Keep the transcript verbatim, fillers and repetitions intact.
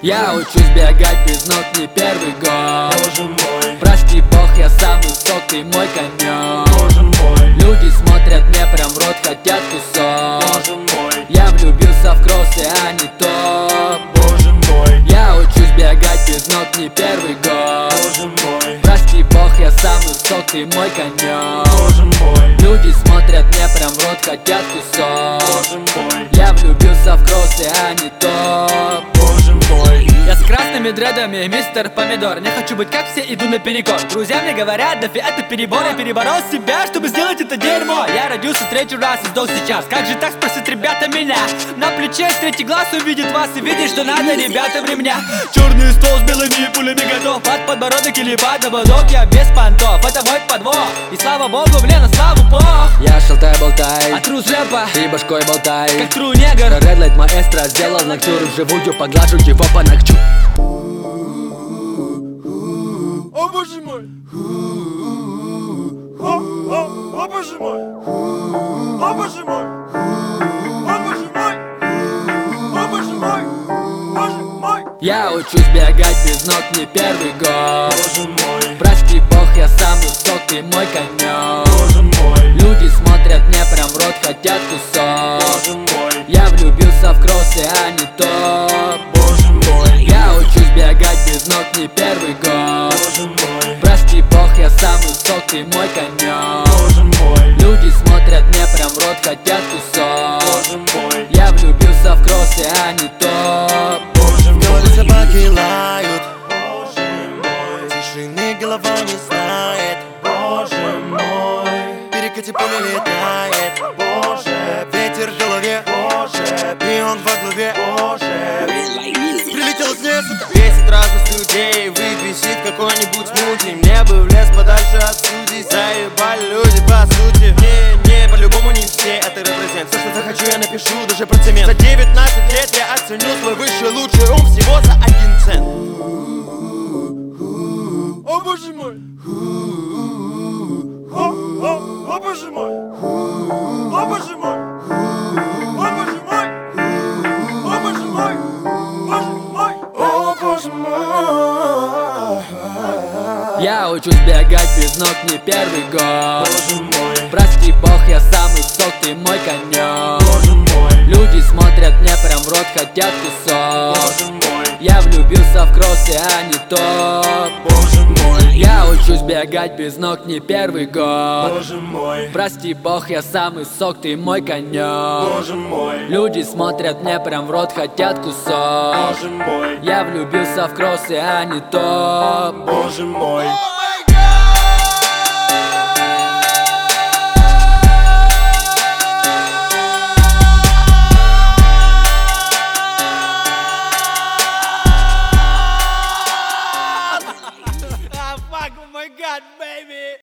Я учусь бегать без ног не первый год. Боже мой, Прости бог, я самый сок, ты мой конек. боже мой, Люди смотрят мне прям в рот, хотят кусок. боже мой, Я влюбился в кроссы, а не топ. боже мой, Я учусь бегать без ног не первый год. боже мой, Прости бог, я самый сок, ты мой конек. боже мой, Люди смотрят мне прям в рот, хотят кусок. боже мой, Я влюбился в кроссы, а не топ. боже мой. Я с красными дредами, мистер Помидор. Не хочу быть как все, иду наперекор. Друзья мне говорят, да фи, это перебор. Я переборол себя, чтобы сделать это дерьмо. Я родился третий раз и сдох сейчас. Как же так, спросят ребята меня? На плече третий глаз увидит вас и видит, что надо ребятам ремня. Черный стол с белыми пулями готов. Под подбородок или под ободок. Я без понтов, это мой подвох. И слава богу, блин, на славу бог. Я шалтай-болтай, а трус рэпа, ты башкой болтай, как тру негр. Red Light маэстро сделал ноктюр вживую, поглажу его по ногтю. О боже мой, о, о, о боже мой, о боже мой, о боже мой, о боже мой, боже мой. Я учусь бегать без ног не первый год. Боже мой, Прости бог, я самый сок, ты мой конек. боже мой, Люди смотрят мне прям в рот, хотят кусок. боже мой, Я влюбился в кроссы, а не топ. боже мой, Я учусь бегать без ног не первый год. боже мой, Прости бог, я самый сок, ты мой конек. боже мой, Люди смотрят мне прям в рот, хотят кусок. боже мой, Я влюбился в кроссы, а не топ. боже В мой, собаки лают, боже мой, тишины голова не знает. боже мой, Перекати поле летает, боже, ветер в голове, боже, и он во главе. боже. Прилетел с леса, бесит разность людей, выбесит какой-нибудь смути. Мне бы в лес подальше от судей, заебали люди по сути. Не, не, по-любому не все, это репрезент. Все, что захочу, я напишу, даже про цемент. За девятнадцать лет я оценю свой высший лучший ум всего за один цент. О боже мой, о, о, о боже мой, о боже мой, о боже мой, о боже мой, боже мой, о боже мой. Я учусь бегать без ног не первый год. Боже мой, Прости бог, я самый сок, ты мой конек. боже мой, Люди смотрят мне прям в рот, хотят кусок. боже мой, Я влюбился в кроссы, а не топ. боже мой, Я учусь бегать без ног не первый год. боже мой, Прости бог, я самый сок, ты мой конек. боже мой, Люди смотрят мне прям в рот, хотят кусок. боже мой, Я влюбился в кроссы, а не топ. боже мой.